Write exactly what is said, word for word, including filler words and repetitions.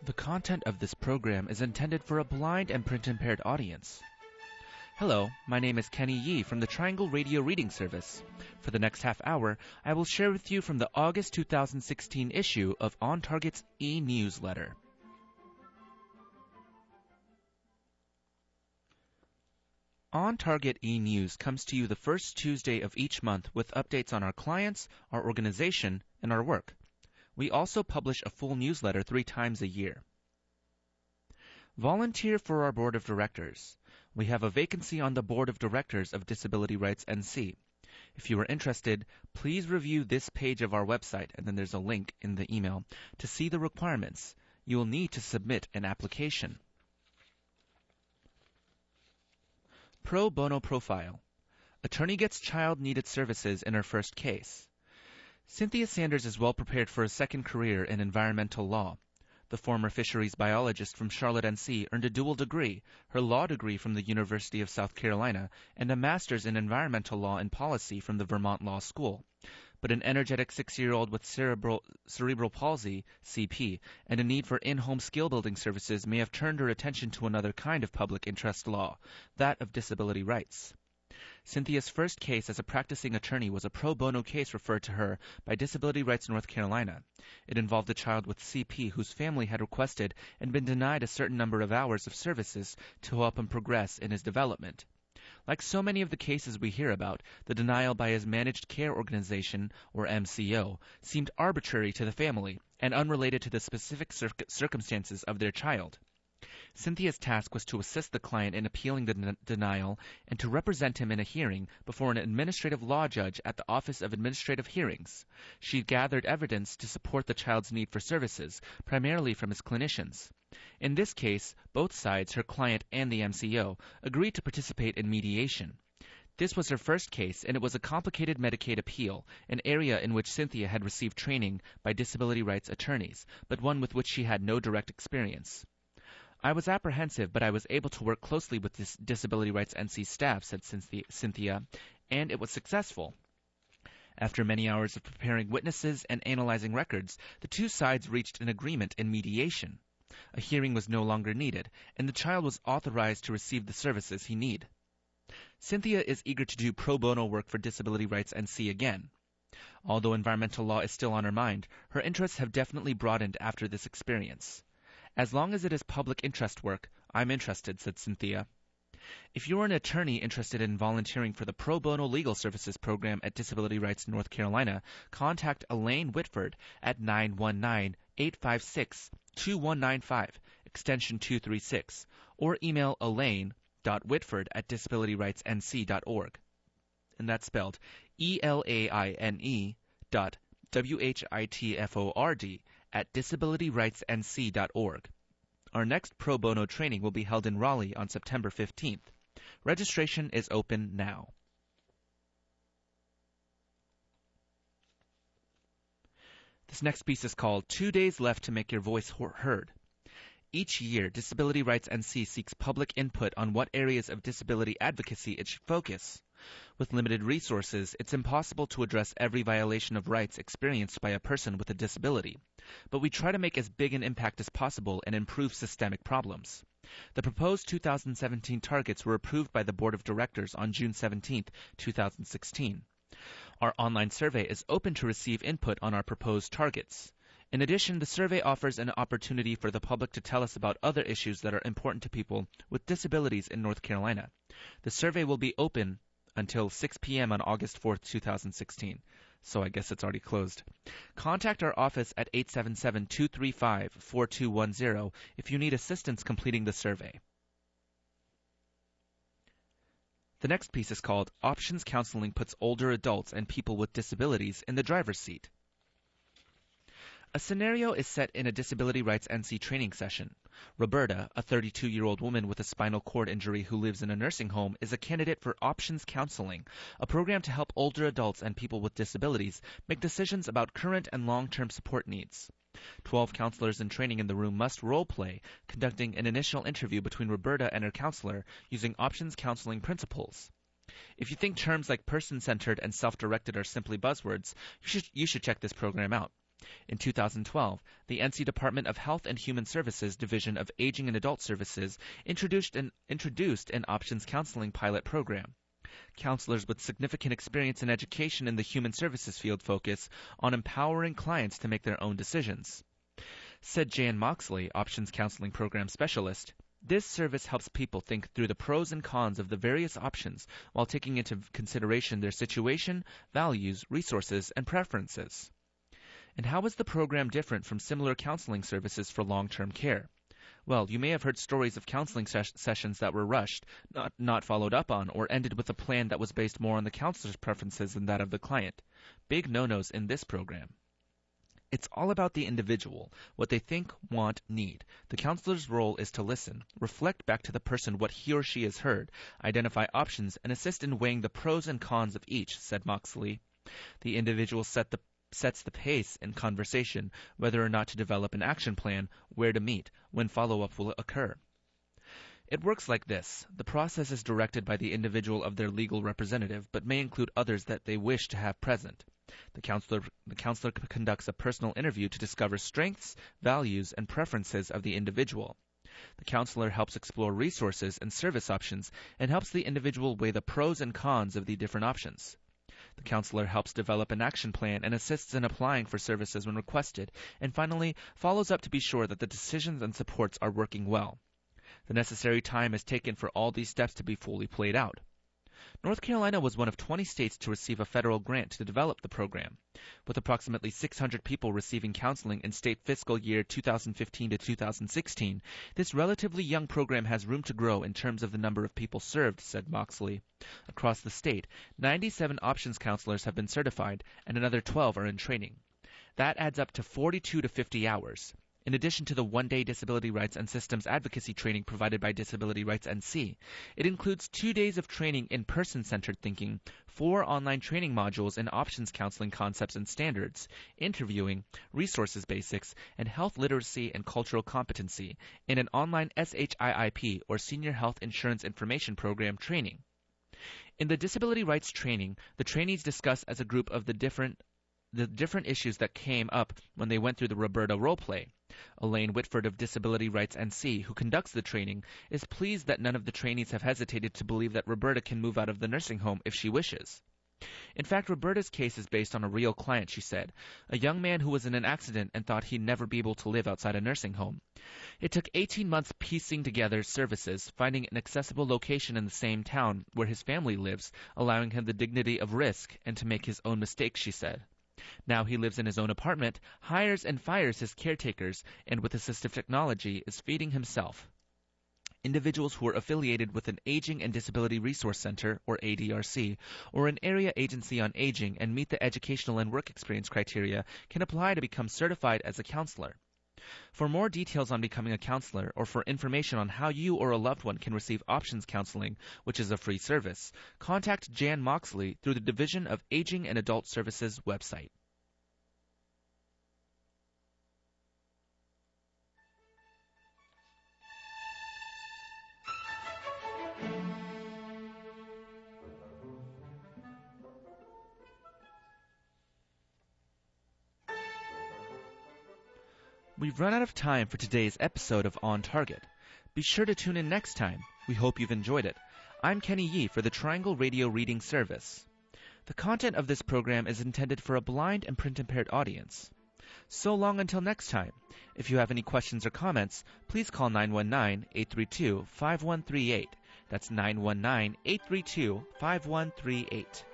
The content of this program is intended for a blind and print-impaired audience. Hello, my name is Kenny Yee from the Triangle Radio Reading Service. For the next half hour, I will share with you from the August two thousand sixteen issue of On Target's e-newsletter. On Target e-News comes to you the first Tuesday of each month with updates on our clients, our organization, and our work. We also publish a full newsletter three times a year. Volunteer for our Board of Directors. We have a vacancy on the Board of Directors of Disability Rights N C. If you are interested, please review this page of our website, and then there's a link in the email, to see the requirements. You will need to submit an application. Pro Bono Profile. Attorney gets child needed services in her first case. Cynthia Sanders is well prepared for a second career in environmental law. The former fisheries biologist from Charlotte, N C earned a dual degree, her law degree from the University of South Carolina and a master's in environmental law and policy from the Vermont Law School. But an energetic six-year-old with cerebral, cerebral palsy, C P, and a need for in-home skill-building services may have turned her attention to another kind of public interest law, that of disability rights. Cynthia's first case as a practicing attorney was a pro bono case referred to her by Disability Rights North Carolina. It involved a child with C P whose family had requested and been denied a certain number of hours of services to help him progress in his development. Like so many of the cases we hear about, the denial by his Managed Care Organization, or M C O, seemed arbitrary to the family and unrelated to the specific cir- circumstances of their child. Cynthia's task was to assist the client in appealing the den- denial and to represent him in a hearing before an administrative law judge at the Office of Administrative Hearings. She gathered evidence to support the child's need for services, primarily from his clinicians. In this case, both sides, her client and the M C O, agreed to participate in mediation. This was her first case, and it was a complicated Medicaid appeal, an area in which Cynthia had received training by disability rights attorneys, but one with which she had no direct experience. I was apprehensive, but I was able to work closely with this Disability Rights N C staff, said Cynthia, and it was successful. After many hours of preparing witnesses and analyzing records, the two sides reached an agreement in mediation. A hearing was no longer needed, and the child was authorized to receive the services he needed. Cynthia is eager to do pro bono work for Disability Rights N C again. Although environmental law is still on her mind, her interests have definitely broadened after this experience. As long as it is public interest work, I'm interested, said Cynthia. If you're an attorney interested in volunteering for the Pro Bono Legal Services Program at Disability Rights North Carolina, contact Elaine Whitford at nine one nine, eight five six, two one nine five, extension two three six, or email elaine.whitford at disabilityrightsnc.org. And that's spelled E L A I N E dot W H I T F O R D at disability rights n c dot org. Our next pro bono training will be held in Raleigh on September fifteenth. Registration is open now. This next piece is called Two Days Left to Make Your Voice Heard. Each year, Disability Rights N C seeks public input on what areas of disability advocacy it should focus. With limited resources, it's impossible to address every violation of rights experienced by a person with a disability. But we try to make as big an impact as possible and improve systemic problems. The proposed two thousand seventeen targets were approved by the Board of Directors on June seventeenth, two thousand sixteen. Our online survey is open to receive input on our proposed targets. In addition, the survey offers an opportunity for the public to tell us about other issues that are important to people with disabilities in North Carolina. The survey will be open until six p.m. on August fourth, two thousand sixteen. So I guess it's already closed. Contact our office at eight seven seven, two three five, four two one zero if you need assistance completing the survey. The next piece is called Options Counseling Puts Older Adults and People with Disabilities in the Driver's Seat. A scenario is set in a Disability Rights N C training session. Roberta, a thirty-two-year-old woman with a spinal cord injury who lives in a nursing home, is a candidate for Options Counseling, a program to help older adults and people with disabilities make decisions about current and long-term support needs. Twelve counselors in training in the room must role-play, conducting an initial interview between Roberta and her counselor using Options Counseling principles. If you think terms like person-centered and self-directed are simply buzzwords, you should, you should check this program out. In two thousand twelve, the N C Department of Health and Human Services Division of Aging and Adult Services introduced an, introduced an options counseling pilot program. Counselors with significant experience in education in the human services field focus on empowering clients to make their own decisions. Said Jan Moxley, Options Counseling Program Specialist, this service helps people think through the pros and cons of the various options while taking into consideration their situation, values, resources, and preferences. And how is the program different from similar counseling services for long-term care? Well, you may have heard stories of counseling ses- sessions that were rushed, not, not followed up on, or ended with a plan that was based more on the counselor's preferences than that of the client. Big no-nos in this program. It's all about the individual, what they think, want, need. The counselor's role is to listen, reflect back to the person what he or she has heard, identify options, and assist in weighing the pros and cons of each, said Moxley. The individual set the sets the pace in conversation, whether or not to develop an action plan, where to meet, when follow-up will occur. It works like this. The process is directed by the individual of their legal representative, but may include others that they wish to have present. The counselor, the counselor conducts a personal interview to discover strengths, values, and preferences of the individual. The counselor helps explore resources and service options and helps the individual weigh the pros and cons of the different options. The counselor helps develop an action plan and assists in applying for services when requested, and finally follows up to be sure that the decisions and supports are working well. The necessary time is taken for all these steps to be fully played out. North Carolina was one of twenty states to receive a federal grant to develop the program. With approximately six hundred people receiving counseling in state fiscal year two thousand fifteen to two thousand sixteen, this relatively young program has room to grow in terms of the number of people served, said Moxley. Across the state, ninety-seven options counselors have been certified, and another twelve are in training. That adds up to forty-two to fifty hours. In addition to the one-day disability rights and systems advocacy training provided by Disability Rights N C, it includes two days of training in person-centered thinking, four online training modules in options counseling concepts and standards, interviewing, resources basics, and health literacy and cultural competency, in an online S H I I P or Senior Health Insurance Information Program training. In the disability rights training, the trainees discuss as a group of the different the different issues that came up when they went through the Roberta roleplay. Elaine Whitford of Disability Rights N C, who conducts the training, is pleased that none of the trainees have hesitated to believe that Roberta can move out of the nursing home if she wishes. In fact, Roberta's case is based on a real client, she said, a young man who was in an accident and thought he'd never be able to live outside a nursing home. It took eighteen months piecing together services, finding an accessible location in the same town where his family lives, allowing him the dignity of risk and to make his own mistakes, she said. Now he lives in his own apartment, hires and fires his caretakers, and with assistive technology is feeding himself. Individuals who are affiliated with an Aging and Disability Resource Center, or A D R C, or an area agency on aging and meet the educational and work experience criteria can apply to become certified as a counselor. For more details on becoming a counselor or for information on how you or a loved one can receive options counseling, which is a free service, contact Jan Moxley through the Division of Aging and Adult Services website. We've run out of time for today's episode of On Target. Be sure to tune in next time. We hope you've enjoyed it. I'm Kenny Yee for the Triangle Radio Reading Service. The content of this program is intended for a blind and print-impaired audience. So long until next time. If you have any questions or comments, please call nine one nine, eight three two, five one three eight. That's nine one nine, eight three two, five one three eight.